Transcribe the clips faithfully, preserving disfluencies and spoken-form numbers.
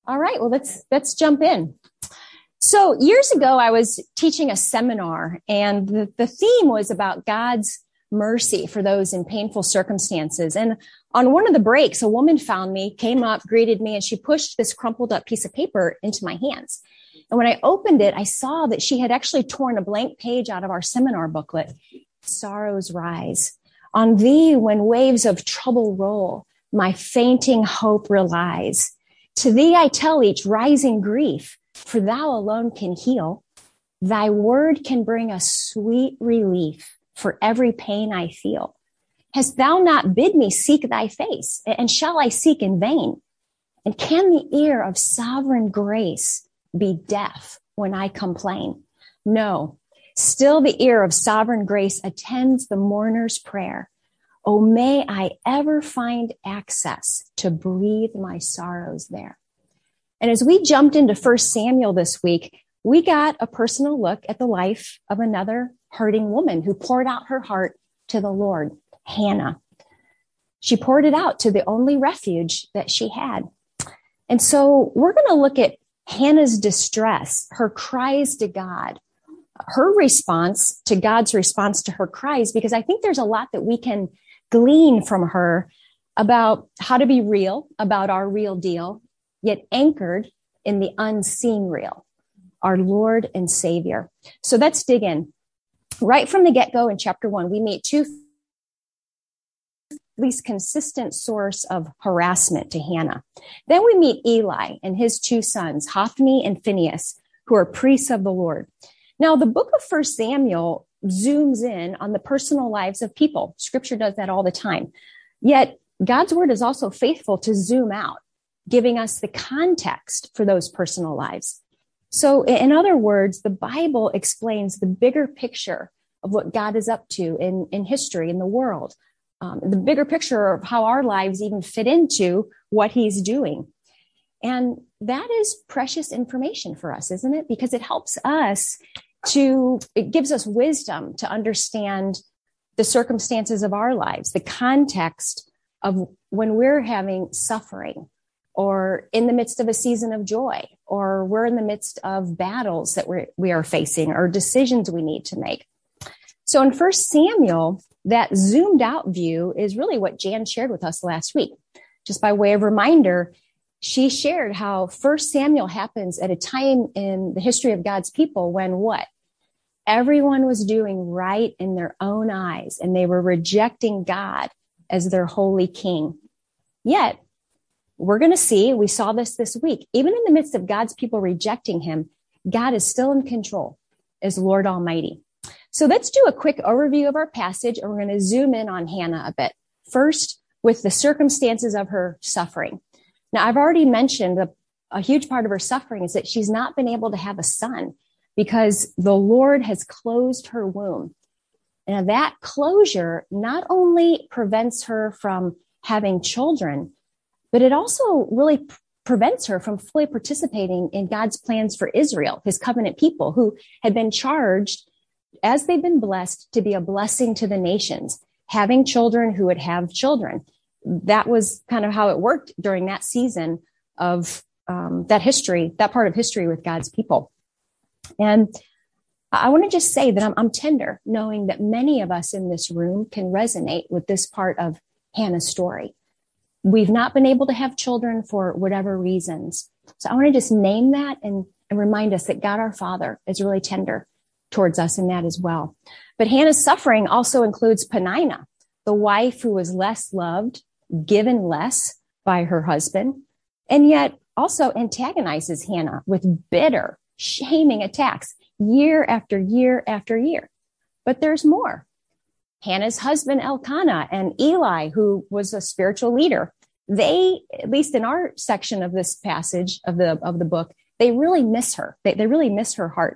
All right, well, let's let's jump in. So years ago, I was teaching a seminar, and the, the theme was about God's mercy for those in painful circumstances. And on one of the breaks, a woman found me, came up, greeted me, and she pushed this crumpled up piece of paper into my hands. And when I opened it, I saw that she had actually torn a blank page out of our seminar booklet. Sorrows rise. On thee, when waves of trouble roll, my fainting hope relies. To thee I tell each rising grief, for thou alone can heal. Thy word can bring a sweet relief for every pain I feel. Hast thou not bid me seek thy face? And shall I seek in vain? And can the ear of sovereign grace be deaf when I complain? No, still the ear of sovereign grace attends the mourner's prayer. Oh, may I ever find access to breathe my sorrows there. And as we jumped into First Samuel this week, we got a personal look at the life of another hurting woman who poured out her heart to the Lord, Hannah. She poured it out to the only refuge that she had. And so we're going to look at Hannah's distress, her cries to God, her response to God's response to her cries, because I think there's a lot that we can glean from her about how to be real, about our real deal, yet anchored in the unseen real, our Lord and Savior. So let's dig in. Right from the get-go in chapter one, we meet two at least consistent source of harassment to Hannah. Then we meet Eli and his two sons, Hophni and Phinehas, who are priests of the Lord. Now, the book of First Samuel zooms in on the personal lives of people. Scripture does that all the time. Yet God's word is also faithful to zoom out, giving us the context for those personal lives. So in other words, the Bible explains the bigger picture of what God is up to in, in history, in the world, um, the bigger picture of how our lives even fit into what he's doing. And that is precious information for us, isn't it? Because it helps us to, it gives us wisdom to understand the circumstances of our lives, the context of when we're having suffering, or in the midst of a season of joy, or we're in the midst of battles that we're, we are facing, or decisions we need to make. So in First Samuel, that zoomed out view is really what Jan shared with us last week. Just by way of reminder, she shared how First Samuel happens at a time in the history of God's people when what? Everyone was doing right in their own eyes, and they were rejecting God as their holy king. Yet, we're going to see, we saw this this week, even in the midst of God's people rejecting him, God is still in control as Lord Almighty. So let's do a quick overview of our passage, and we're going to zoom in on Hannah a bit. First, with the circumstances of her suffering. Now, I've already mentioned a, a huge part of her suffering is that she's not been able to have a son because the Lord has closed her womb. Now, that closure not only prevents her from having children, but it also really p- prevents her from fully participating in God's plans for Israel, his covenant people who had been charged, as they've been blessed, to be a blessing to the nations, having children who would have children. That was kind of how it worked during that season of um, that history, that part of history with God's people. And I want to just say that I'm, I'm tender, knowing that many of us in this room can resonate with this part of Hannah's story. We've not been able to have children for whatever reasons. So I want to just name that and, and remind us that God our Father is really tender towards us in that as well. But Hannah's suffering also includes Peninnah, the wife who was less loved, given less by her husband, and yet also antagonizes Hannah with bitter, shaming attacks year after year after year. But there's more. Hannah's husband, Elkanah, and Eli, who was a spiritual leader, they, at least in our section of this passage of the, of the book, they really miss her. They, they really miss her heart.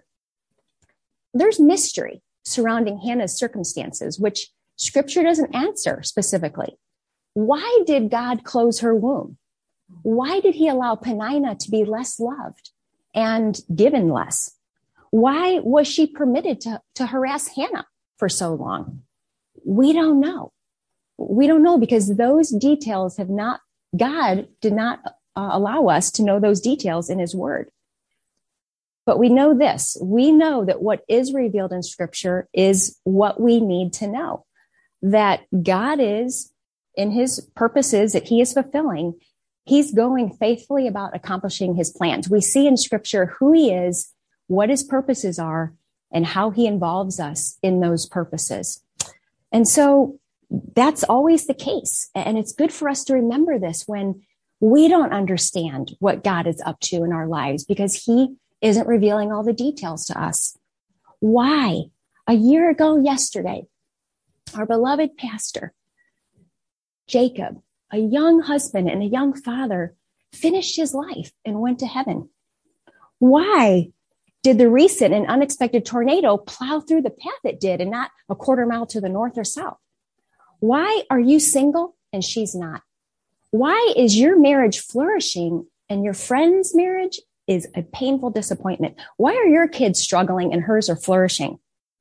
There's mystery surrounding Hannah's circumstances, which Scripture doesn't answer specifically. Why did God close her womb? Why did he allow Peninnah to be less loved and given less? Why was she permitted to, to harass Hannah for so long? We don't know. We don't know because those details have not, God did not uh, allow us to know those details in his word. But we know this, we know that what is revealed in scripture is what we need to know, that God is in his purposes that he is fulfilling. He's going faithfully about accomplishing his plans. We see in scripture who he is, what his purposes are, and how he involves us in those purposes. And so that's always the case. And it's good for us to remember this when we don't understand what God is up to in our lives, because he isn't revealing all the details to us. Why? A year ago yesterday, our beloved pastor, Jacob, a young husband and a young father, finished his life and went to heaven. Why did the recent and unexpected tornado plow through the path it did and not a quarter mile to the north or south? Why are you single and she's not? Why is your marriage flourishing and your friend's marriage is a painful disappointment? Why are your kids struggling and hers are flourishing?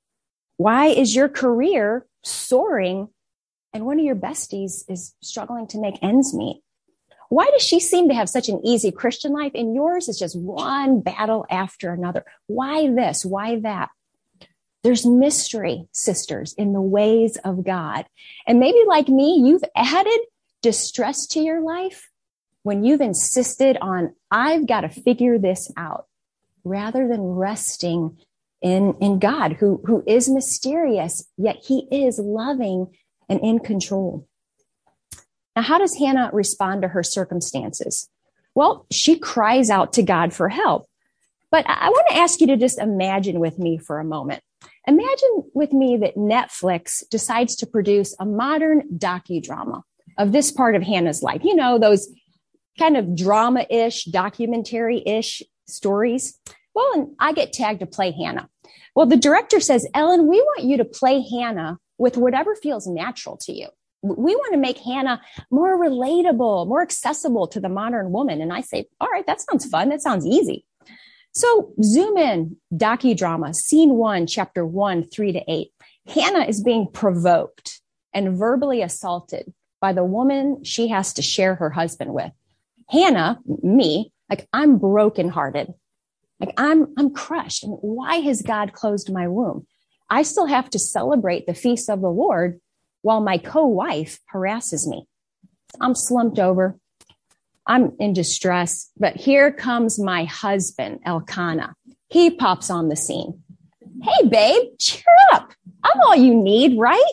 Why is your career soaring and one of your besties is struggling to make ends meet? Why does she seem to have such an easy Christian life and yours is just one battle after another? Why this? Why that? There's mystery, sisters, in the ways of God. And maybe like me, you've added distress to your life when you've insisted on, I've got to figure this out, rather than resting in, in God, who, who is mysterious, yet he is loving and in control. Now, how does Hannah respond to her circumstances? Well, she cries out to God for help. But I want to ask you to just imagine with me for a moment. Imagine with me that Netflix decides to produce a modern docudrama of this part of Hannah's life. You know, those kind of drama-ish, documentary-ish stories. Well, and I get tagged to play Hannah. Well, the director says, Ellen, we want you to play Hannah with whatever feels natural to you. We want to make Hannah more relatable, more accessible to the modern woman. And I say, all right, that sounds fun. That sounds easy. So zoom in, docudrama, scene one, chapter one, three to eight. Hannah is being provoked and verbally assaulted by the woman she has to share her husband with. Hannah, me, like I'm brokenhearted. Like I'm, I'm crushed. And why has God closed my womb? I still have to celebrate the feast of the Lord while my co-wife harasses me. I'm slumped over. I'm in distress, but here comes my husband, Elkanah. He pops on the scene. Hey, babe, cheer up. I'm all you need, right?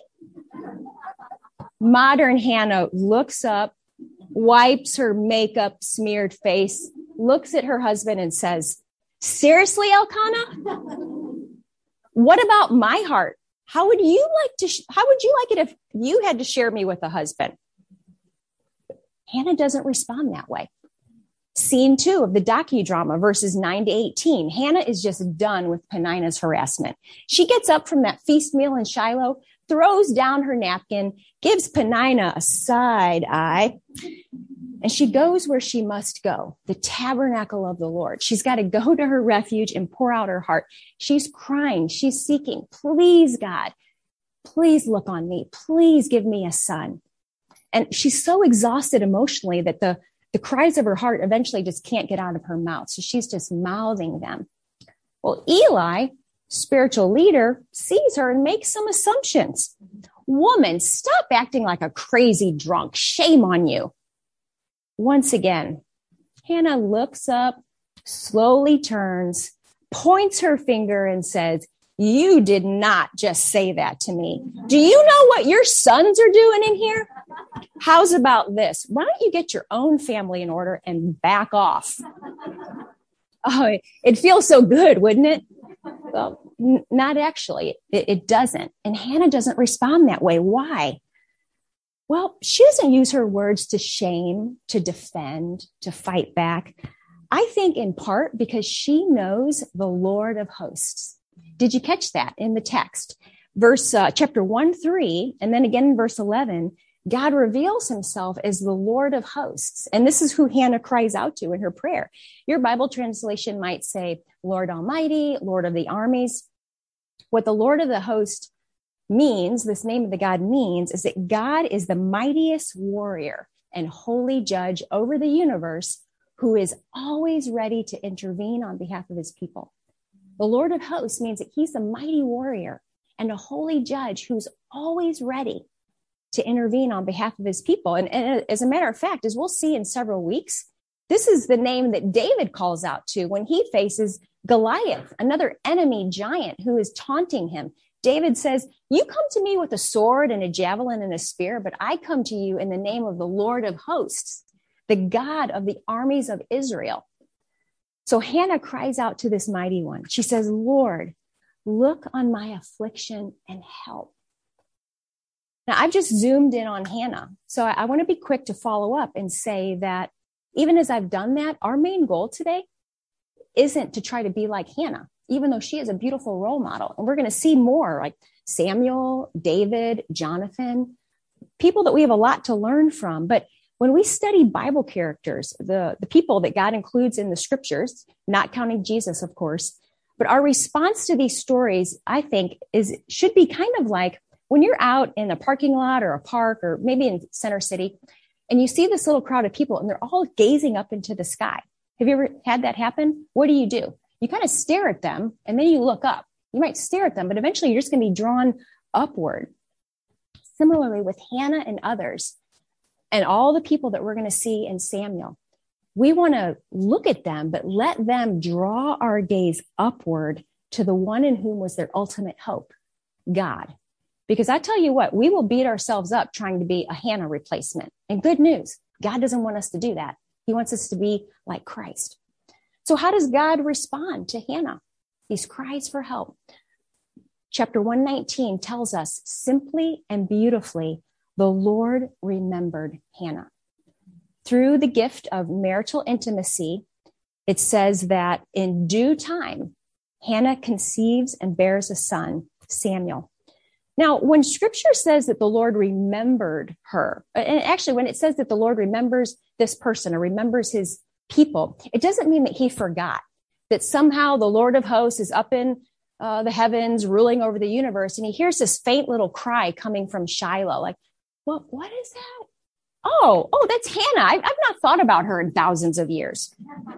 Modern Hannah looks up, wipes her makeup smeared face, looks at her husband and says, seriously, Elkanah? What about my heart? How would you like to, sh- how would you like it if you had to share me with a husband? Hannah doesn't respond that way. Scene two of the docudrama, verses nine to eighteen. Hannah is just done with Peninnah's harassment. She gets up from that feast meal in Shiloh, throws down her napkin, gives Peninnah a side eye, and she goes where she must go, the tabernacle of the Lord. She's got to go to her refuge and pour out her heart. She's crying. She's seeking, please, God, please look on me. Please give me a son. And she's so exhausted emotionally that the, the cries of her heart eventually just can't get out of her mouth. So she's just mouthing them. Well, Eli, spiritual leader, sees her and makes some assumptions. Woman, stop acting like a crazy drunk. Shame on you. Once again, Hannah looks up, slowly turns, points her finger and says, you did not just say that to me. Do you know what your sons are doing in here? How's about this? Why don't you get your own family in order and back off? Oh, it feels so good, wouldn't it? Well, n- not actually. It, it doesn't. And Hannah doesn't respond that way. Why? Well, she doesn't use her words to shame, to defend, to fight back. I think in part because she knows the Lord of hosts. Did you catch that in the text? Verse, uh, chapter one, three, and then again in verse eleven, God reveals himself as the Lord of hosts. And this is who Hannah cries out to in her prayer. Your Bible translation might say, Lord Almighty, Lord of the armies. What the Lord of the host means, this name of the God means, is that God is the mightiest warrior and holy judge over the universe who is always ready to intervene on behalf of his people. The Lord of hosts means that he's a mighty warrior and a holy judge who's always ready to intervene on behalf of his people. And, and as a matter of fact, as we'll see in several weeks, this is the name that David calls out to when he faces Goliath, another enemy giant who is taunting him. David says, you come to me with a sword and a javelin and a spear, but I come to you in the name of the Lord of hosts, the God of the armies of Israel. So Hannah cries out to this mighty one. She says, Lord, look on my affliction and help. Now, I've just zoomed in on Hannah. So I, I want to be quick to follow up and say that even as I've done that, our main goal today isn't to try to be like Hannah, even though she is a beautiful role model. And we're going to see more like Samuel, David, Jonathan, people that we have a lot to learn from. But when we study Bible characters, the, the people that God includes in the scriptures, not counting Jesus, of course, but our response to these stories, I think, is should be kind of like when you're out in a parking lot or a park or maybe in Center City, and you see this little crowd of people and they're all gazing up into the sky. Have you ever had that happen? What do you do? You kind of stare at them and then you look up. You might stare at them, but eventually you're just going to be drawn upward. Similarly with Hannah and others and all the people that we're going to see in Samuel, we want to look at them, but let them draw our gaze upward to the one in whom was their ultimate hope, God. Because I tell you what, we will beat ourselves up trying to be a Hannah replacement. And good news, God doesn't want us to do that. He wants us to be like Christ. So how does God respond to Hannah? These cries for help. Chapter one nineteen tells us simply and beautifully, the Lord remembered Hannah. Through the gift of marital intimacy, it says that in due time, Hannah conceives and bears a son, Samuel. Now, when scripture says that the Lord remembered her, and actually when it says that the Lord remembers this person or remembers his people, it doesn't mean that he forgot, that somehow the Lord of hosts is up in uh, the heavens ruling over the universe. And he hears this faint little cry coming from Shiloh, like, what, what is that? Oh, oh, that's Hannah. I've, I've not thought about her in thousands of years.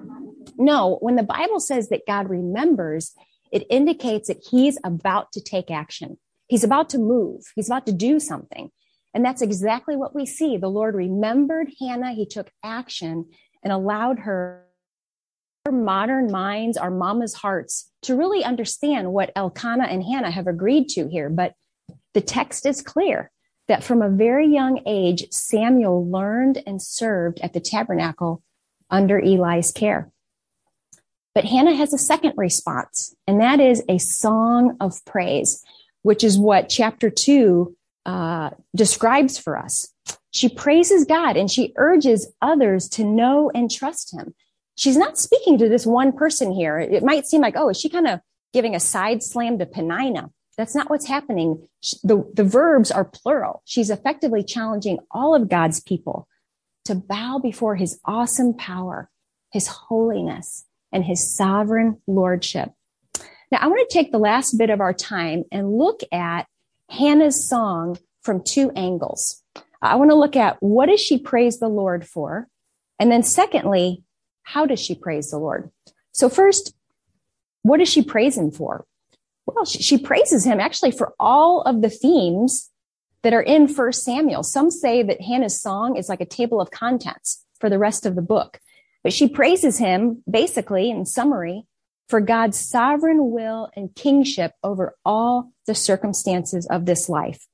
No, when the Bible says that God remembers, it indicates that he's about to take action. He's about to move. He's about to do something. And that's exactly what we see. The Lord remembered Hannah. He took action and allowed her, our modern minds, our mama's hearts, to really understand what Elkanah and Hannah have agreed to here. But the text is clear that from a very young age, Samuel learned and served at the tabernacle under Eli's care. But Hannah has a second response, and that is a song of praise, which is what chapter two uh, describes for us. She praises God and she urges others to know and trust him. She's not speaking to this one person here. It might seem like, oh, is she kind of giving a side slam to Penina? That's not what's happening. The, the verbs are plural. She's effectively challenging all of God's people to bow before his awesome power, his holiness, and his sovereign lordship. Now, I want to take the last bit of our time and look at Hannah's song from two angles. I want to look at what does she praise the Lord for? And then secondly, how does she praise the Lord? So first, what does she praise him for? Well, she, she praises him actually for all of the themes that are in First Samuel. Some say that Hannah's song is like a table of contents for the rest of the book. But she praises him, basically, in summary, for God's sovereign will and kingship over all the circumstances of this life.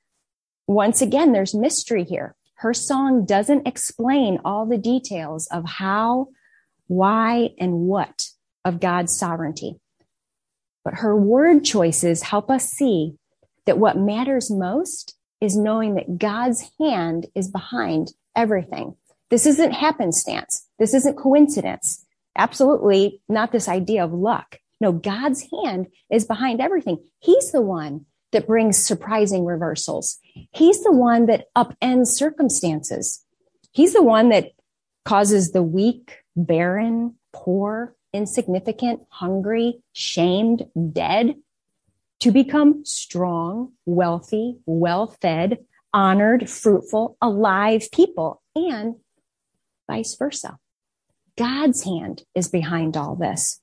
Once again, there's mystery here. Her song doesn't explain all the details of how, why, and what of God's sovereignty. But her word choices help us see that what matters most is knowing that God's hand is behind everything. This isn't happenstance. This isn't coincidence. Absolutely not this idea of luck. No, God's hand is behind everything. He's the one that brings surprising reversals. He's the one that upends circumstances. He's the one that causes the weak, barren, poor, insignificant, hungry, shamed, dead to become strong, wealthy, well-fed, honored, fruitful, alive people, and vice versa. God's hand is behind all this.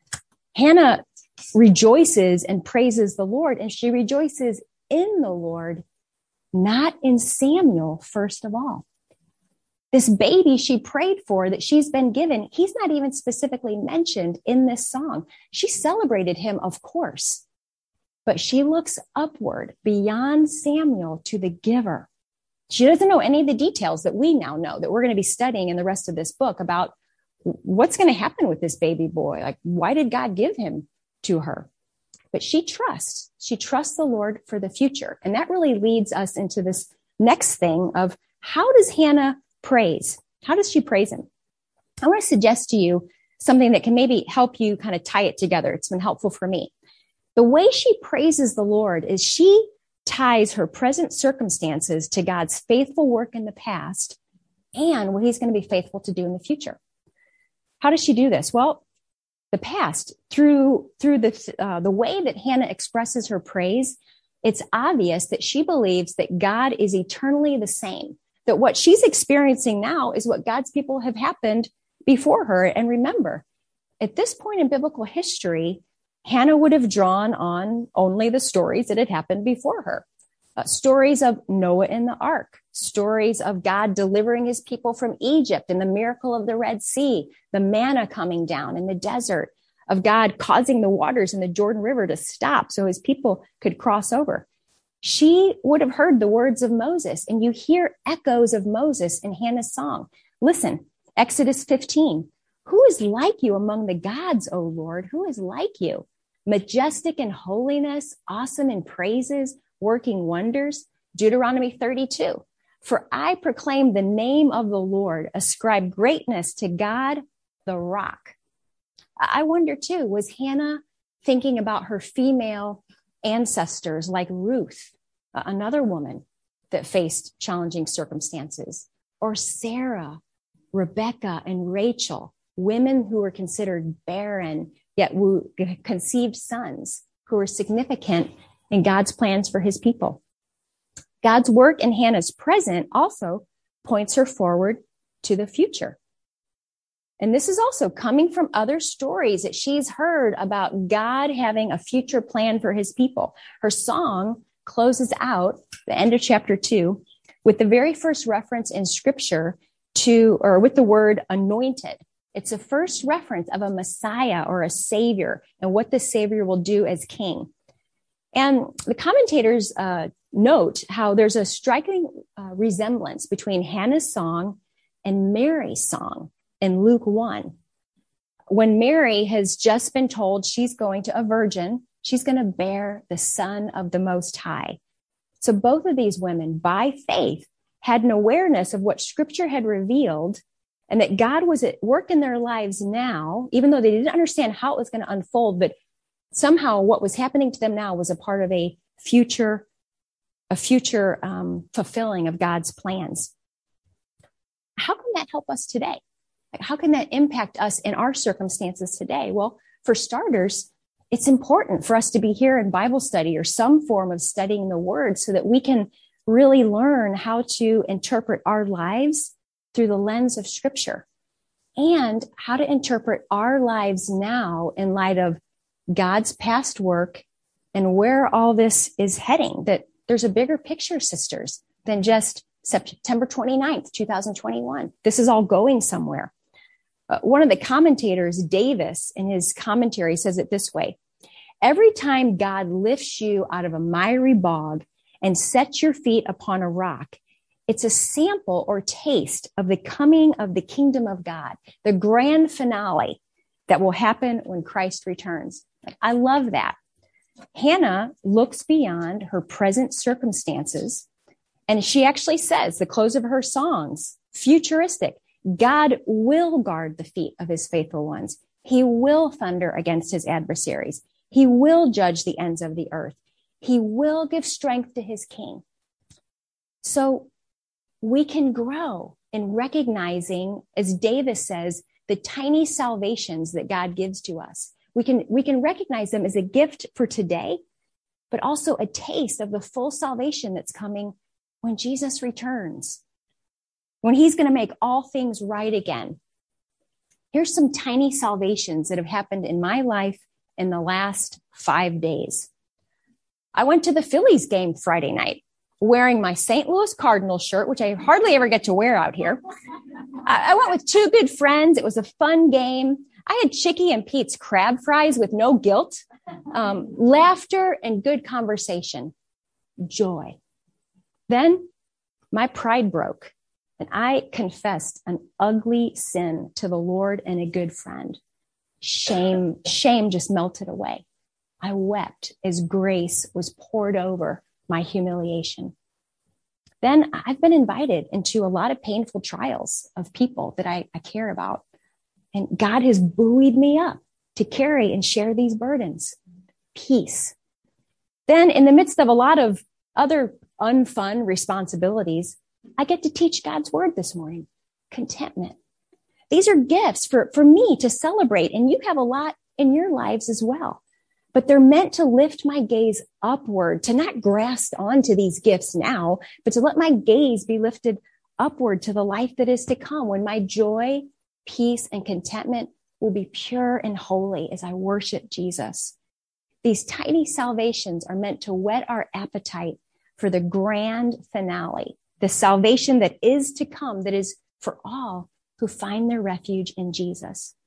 Hannah rejoices and praises the Lord, and she rejoices in the Lord, not in Samuel, first of all. This baby she prayed for that she's been given, he's not even specifically mentioned in this song. She celebrated him, of course, but she looks upward beyond Samuel to the giver. She doesn't know any of the details that we now know, that we're going to be studying in the rest of this book about what's going to happen with this baby boy. Like, why did God give him to her? But she trusts. She trusts the Lord for the future. And that really leads us into this next thing of, how does Hannah praise? How does she praise him? I want to suggest to you something that can maybe help you kind of tie it together. It's been helpful for me. The way she praises the Lord is she ties her present circumstances to God's faithful work in the past and what he's going to be faithful to do in the future. How does she do this? Well, the past, through through the uh, the way that Hannah expresses her praise, it's obvious that she believes that God is eternally the same, that what she's experiencing now is what God's people have happened before her. And remember, at this point in biblical history, Hannah would have drawn on only the stories that had happened before her. Uh, stories of Noah in the ark, stories of God delivering his people from Egypt and the miracle of the Red Sea, the manna coming down in the desert, of God causing the waters in the Jordan River to stop so his people could cross over. She would have heard the words of Moses, and you hear echoes of Moses in Hannah's song. Listen, Exodus fifteen. Who is like you among the gods, O Lord? Who is like you? Majestic in holiness, awesome in praises, working wonders. Deuteronomy thirty-two. For I proclaim the name of the Lord, ascribe greatness to God, the rock. I wonder too, was Hannah thinking about her female ancestors like Ruth, another woman that faced challenging circumstances, or Sarah, Rebecca, and Rachel, women who were considered barren, yet who conceived sons who were significant in God's plans for his people. God's work in Hannah's present also points her forward to the future. And this is also coming from other stories that she's heard about God having a future plan for his people. Her song closes out the end of chapter two with the very first reference in scripture to, or with the word anointed. It's the first reference of a Messiah or a savior and what the savior will do as king. And the commentators uh, note how there's a striking uh, resemblance between Hannah's song and Mary's song in Luke one. When Mary has just been told she's going to a virgin, she's going to bear the Son of the Most High. So both of these women, by faith, had an awareness of what Scripture had revealed and that God was at work in their lives now, even though they didn't understand how it was going to unfold, but somehow what was happening to them now was a part of a future, a future um, fulfilling of God's plans. How can that help us today? Like, how can that impact us in our circumstances today? Well, for starters, it's important for us to be here in Bible study or some form of studying the Word so that we can really learn how to interpret our lives through the lens of Scripture and how to interpret our lives now in light of God's past work and where all this is heading, that there's a bigger picture, sisters, than just September twenty-ninth, twenty twenty-one. This is all going somewhere. Uh, one of the commentators, Davis, in his commentary says it this way: every time God lifts you out of a miry bog and sets your feet upon a rock, it's a sample or taste of the coming of the kingdom of God, the grand finale that will happen when Christ returns. I love that. Hannah looks beyond her present circumstances, and she actually says, the close of her songs, futuristic, God will guard the feet of his faithful ones. He will thunder against his adversaries. He will judge the ends of the earth. He will give strength to his king. So we can grow in recognizing, as Davis says, the tiny salvations that God gives to us. We can, we can recognize them as a gift for today, but also a taste of the full salvation that's coming when Jesus returns, when he's going to make all things right again. Here's some tiny salvations that have happened in my life in the last five days. I went to the Phillies game Friday night wearing my Saint Louis Cardinals shirt, which I hardly ever get to wear out here. I went with two good friends. It was a fun game. I had Chicky and Pete's crab fries with no guilt, um, laughter, and good conversation. Joy. Then my pride broke, and I confessed an ugly sin to the Lord and a good friend. Shame, shame just melted away. I wept as grace was poured over my humiliation. Then I've been invited into a lot of painful trials of people that I, I care about. And God has buoyed me up to carry and share these burdens. Peace. Then in the midst of a lot of other unfun responsibilities, I get to teach God's word this morning. Contentment. These are gifts for, for me to celebrate, and you have a lot in your lives as well. But they're meant to lift my gaze upward, to not grasp onto these gifts now, but to let my gaze be lifted upward to the life that is to come, when my joy, peace, and contentment will be pure and holy as I worship Jesus. These tiny salvations are meant to whet our appetite for the grand finale, the salvation that is to come, that is for all who find their refuge in Jesus.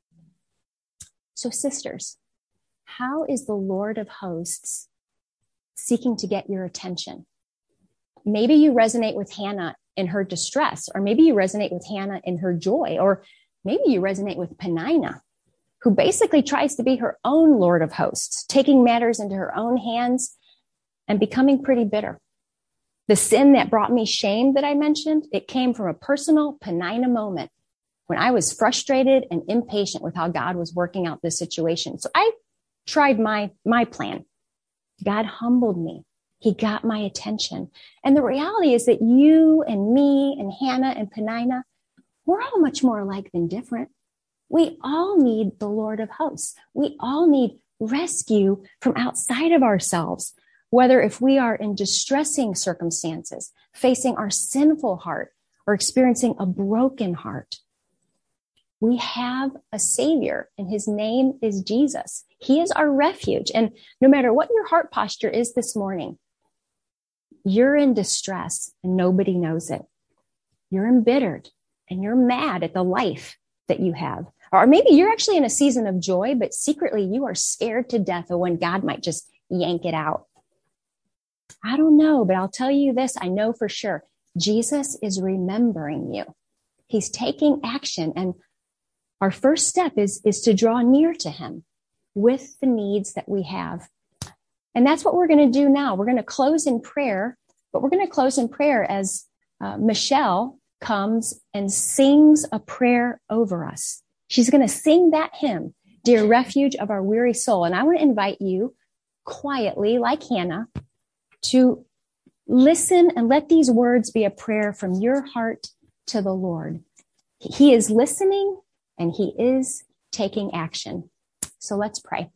So, sisters, how is the Lord of hosts seeking to get your attention? Maybe you resonate with Hannah in her distress, or maybe you resonate with Hannah in her joy, or maybe you resonate with Peninnah, who basically tries to be her own Lord of hosts, taking matters into her own hands and becoming pretty bitter. The sin that brought me shame that I mentioned, it came from a personal Peninnah moment when I was frustrated and impatient with how God was working out this situation. So I tried my, my plan. God humbled me. He got my attention. And the reality is that you and me and Hannah and Peninnah, we're all much more alike than different. We all need the Lord of hosts. We all need rescue from outside of ourselves, whether if we are in distressing circumstances, facing our sinful heart, or experiencing a broken heart. We have a Savior, and his name is Jesus. He is our refuge. And no matter what your heart posture is this morning, you're in distress and nobody knows it. You're embittered and you're mad at the life that you have. Or maybe you're actually in a season of joy, but secretly you are scared to death of when God might just yank it out. I don't know, but I'll tell you this, I know for sure. Jesus is remembering you. He's taking action, and our first step is, is to draw near to him with the needs that we have. And that's what we're going to do now. We're going to close in prayer, but we're going to close in prayer as uh, Michelle comes and sings a prayer over us. She's going to sing that hymn, Dear Refuge of Our Weary Soul. And I want to invite you quietly, like Hannah, to listen and let these words be a prayer from your heart to the Lord. He is listening and he is taking action. So let's pray.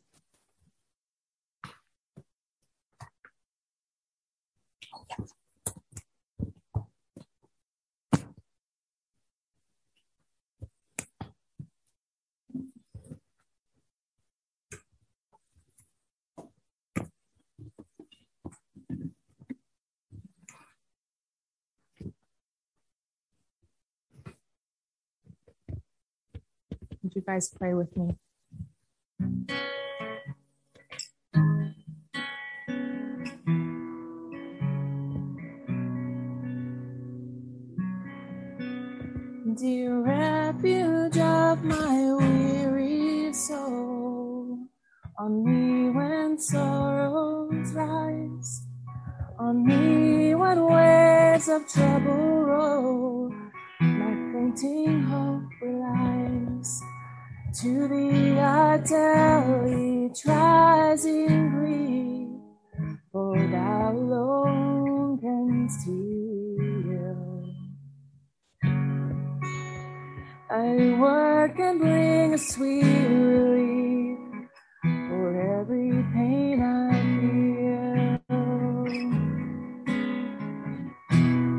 Would you guys pray with me? Dear refuge of my weary soul, on me when sorrows rise, on me when waves of trouble roll, my fainting hope relies. To thee I daily tries in grief, for thou alone canst heal. I work and bring a sweet relief for every pain I feel.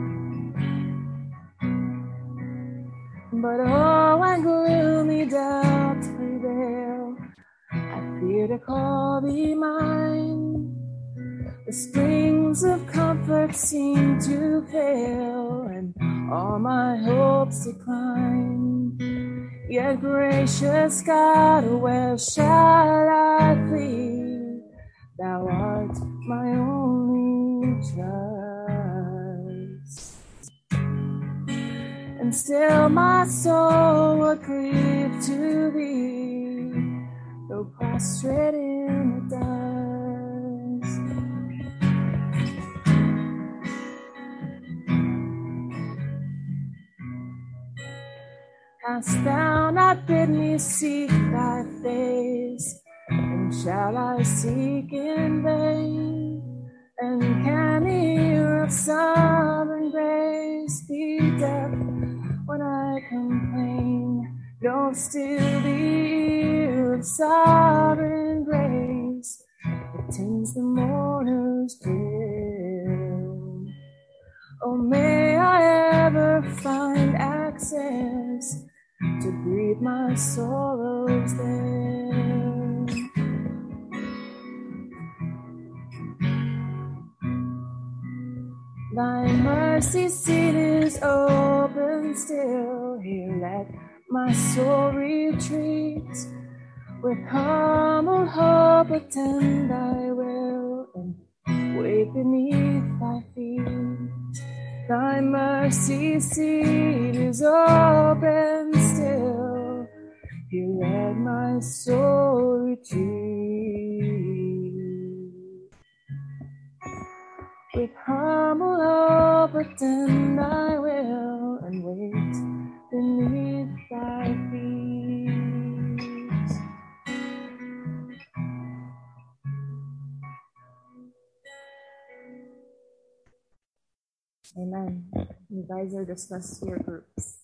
But oh, when gloomy dark to call thee mine. The springs of comfort seem to fail, and all my hopes decline. Yet, gracious God, where shall I flee? Thou art my only trust. And still my soul would cleave to thee, though prostrate in the dust. Hast thou not bid me seek thy face? And shall I seek in vain? And can the ear of sovereign grace be deaf when I complain? No, still the ear of sovereign grace attends the mourner's prayer. Oh, may I ever find access to breathe my sorrows there. Thy mercy seat is open still. Here let my soul retreat. With humble hope attend thy will, and wait beneath thy feet. Thy mercy seat is open still. Here let my soul retreat. With humble hope attend thy will, and wait beneath thy feet. Amen. You guys are dismissed to your groups.